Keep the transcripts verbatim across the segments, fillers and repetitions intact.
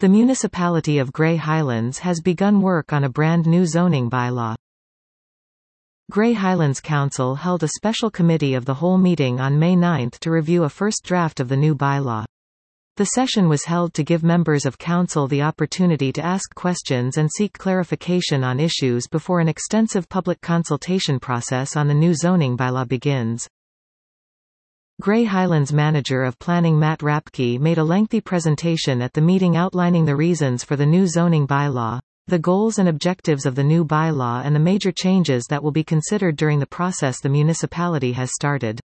The municipality of Grey Highlands has begun work on a brand new zoning bylaw. Grey Highlands Council held a special committee of the whole meeting on May ninth to review a first draft of the new bylaw. The session was held to give members of council the opportunity to ask questions and seek clarification on issues before an extensive public consultation process on the new zoning bylaw begins. Grey Highlands Manager of Planning Matt Rapke made a lengthy presentation at the meeting outlining the reasons for the new zoning bylaw, the goals and objectives of the new bylaw and the major changes that will be considered during the process the municipality has started.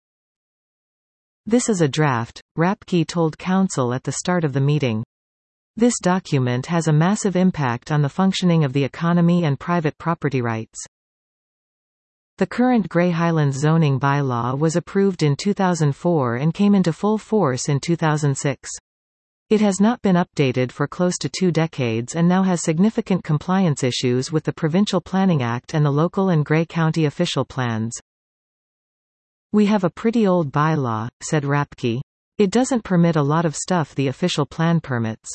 This is a draft, Rapke told council at the start of the meeting. This document has a massive impact on the functioning of the economy and private property rights. The current Grey Highlands zoning bylaw was approved in two thousand four and came into full force in two thousand six. It has not been updated for close to two decades and now has significant compliance issues with the Provincial Planning Act and the local and Grey County official plans. "We have a pretty old bylaw," said Rapke. "It doesn't permit a lot of stuff the official plan permits."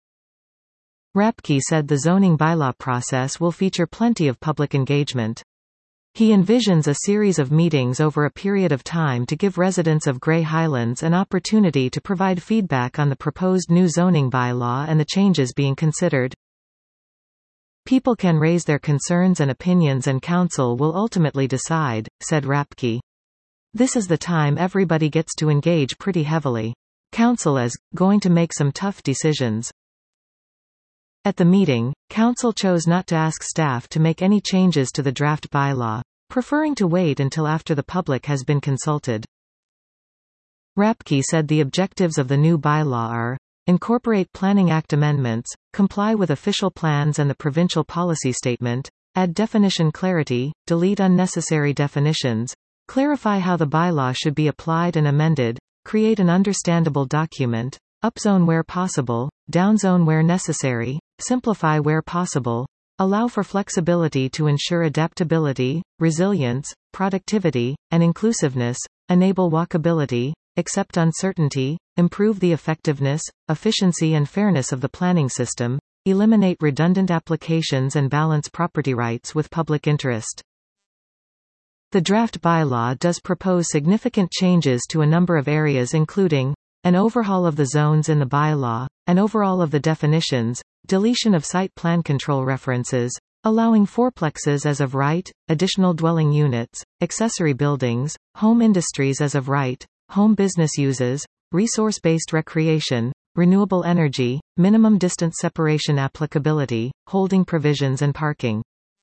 Rapke said the zoning bylaw process will feature plenty of public engagement. He envisions a series of meetings over a period of time to give residents of Grey Highlands an opportunity to provide feedback on the proposed new zoning bylaw and the changes being considered. "People can raise their concerns and opinions and council will ultimately decide," said Rapke. "This is the time everybody gets to engage pretty heavily. Council is going to make some tough decisions." At the meeting, council chose not to ask staff to make any changes to the draft bylaw, preferring to wait until after the public has been consulted. Rapke said the objectives of the new bylaw are: incorporate Planning Act amendments, comply with official plans and the provincial policy statement, add definition clarity, delete unnecessary definitions, clarify how the bylaw should be applied and amended, create an understandable document, upzone where possible, downzone where necessary, simplify where possible, allow for flexibility to ensure adaptability, resilience, productivity, and inclusiveness, enable walkability, accept uncertainty, improve the effectiveness, efficiency and fairness of the planning system, eliminate redundant applications and balance property rights with public interest. The draft bylaw does propose significant changes to a number of areas including an overhaul of the zones in the bylaw, an overhaul of the definitions, deletion of site plan control references, allowing fourplexes as of right, additional dwelling units, accessory buildings, home industries as of right, home business uses, resource-based recreation, renewable energy, minimum distance separation applicability, holding provisions and parking.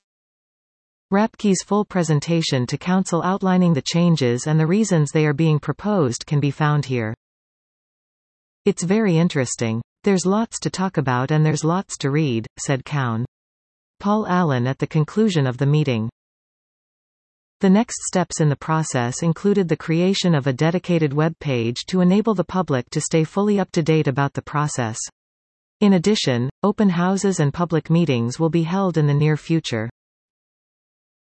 Rapke's full presentation to council outlining the changes and the reasons they are being proposed can be found here. "It's very interesting. There's lots to talk about and there's lots to read," said Cown. Paul Allen at the conclusion of the meeting. The next steps in the process included the creation of a dedicated web page to enable the public to stay fully up to date about the process. In addition, open houses and public meetings will be held in the near future.